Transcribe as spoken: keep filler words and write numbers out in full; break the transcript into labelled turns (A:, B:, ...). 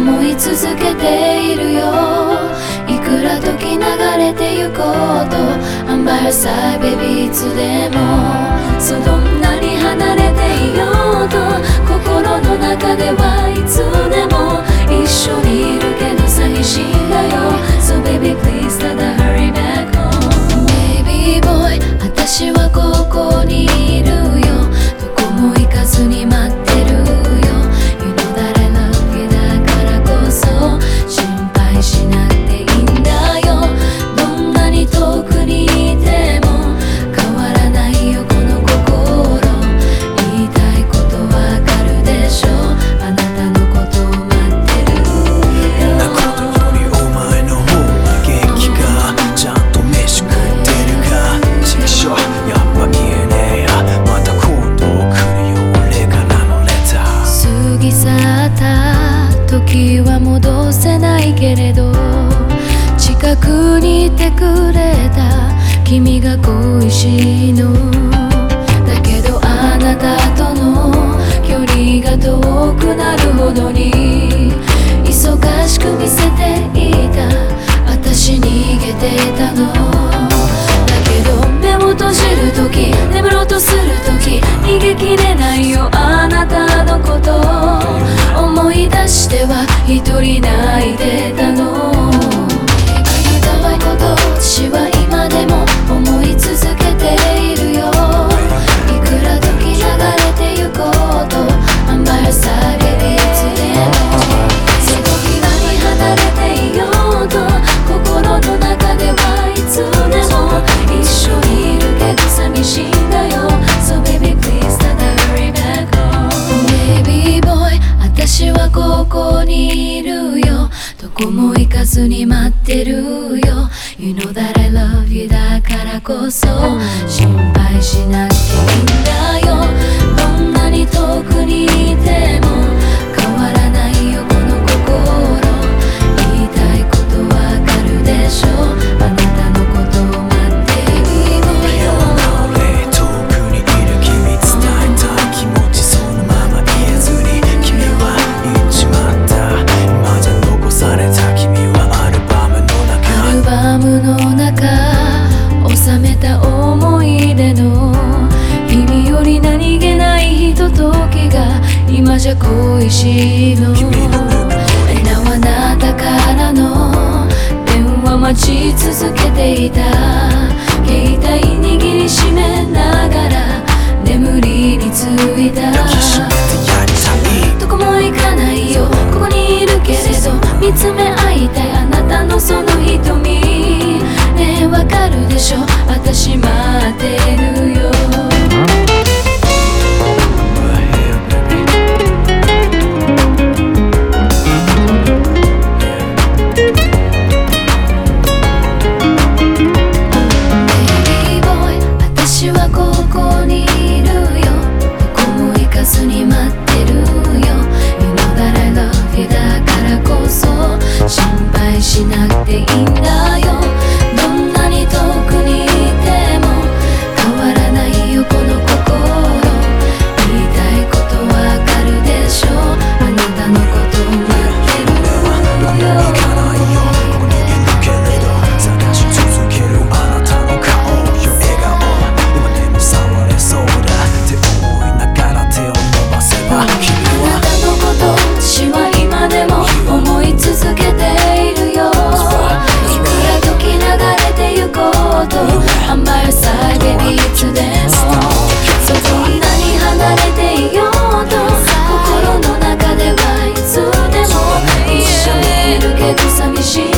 A: 思い続けているよ。いくら時流れてゆこうと I'm by your side baby いつでも。そうどんなに離れていようと心の中ではいつでも一緒にいるけど寂しいんだよ。 So baby please let her hurry back home。 Baby boy 私はここにいるよ。どこも行かずに待ってるよ。 You know that I love you だからこそ心配しなくていいんだよ。どんなに遠くにいても変わらないよこの心。言いたいことわかるでしょ。あなたのことを待ってるよ。
B: なことよりお前の方が元気か。ちゃんと飯食ってるか。ちくしょやっぱ言えねえや。また今度来るよ俺からのレター。
A: 過ぎ去った時は戻せないけれど近くにいてくれた君が恋しいの。だけどあなたとの距離が遠くなるほどに忙しく見せていた私逃げてたの。だけど目を閉じる時眠ろうとする時逃げきれないよあなたのこと思い出しては一人泣いてたの。言いたいこと私は今でも思い続けているよ。いくら時流れてゆこうと I'm by your side baby いつでも。手のひらに離れていようと心の中ではいつでも一緒にいるけど寂しいんだよ。 So baby please let her hurry back home。 Baby boy 私はここにいるよ。どこも行かずに待ってるよ。 You know that I love you だからこそ心配しなくていいんだよ。どんなに遠くにいても変わらないよこの心。言いたいことわかるでしょ。あなたのことを待っているよ。
B: 俺遠くにいる君伝えたい気持ちそのまま言えずに君は言っちまった。今じゃ残された君はアルバムの中。
A: アルバムの中収めた思い出の日々より何気ないひとときが今じゃ恋しいの。えなあなたからの電話待ち続けていた。携帯握りしめながら眠りについた。
B: 抱きしめてやりたい。
A: どこも行かないよここにいるけれど見つめ合いたいあなたのその瞳。ねえわかるでしょ私待ってるよ。Baby boy 私はここにいるよ。どこも行かずに待ってるよ。 You know that I love you だからこそ心配しなくていいんだよ。どんなに遠くにいても変わらないよこの心。言いたいことわかるでしょ。あなたのことを待ってるよ。
B: 行かないよここにいるけれど探し続けるあなたの顔よ笑顔。今でも触れそうだって思いながら手を伸ばせば君は
A: あなたのこと私は今でも思い続けているよ。いくら時流れてゆこうと I'm by your side baby いつでも。そうどんなに離れていようと心の中ではいつでも一緒にいるけど寂しい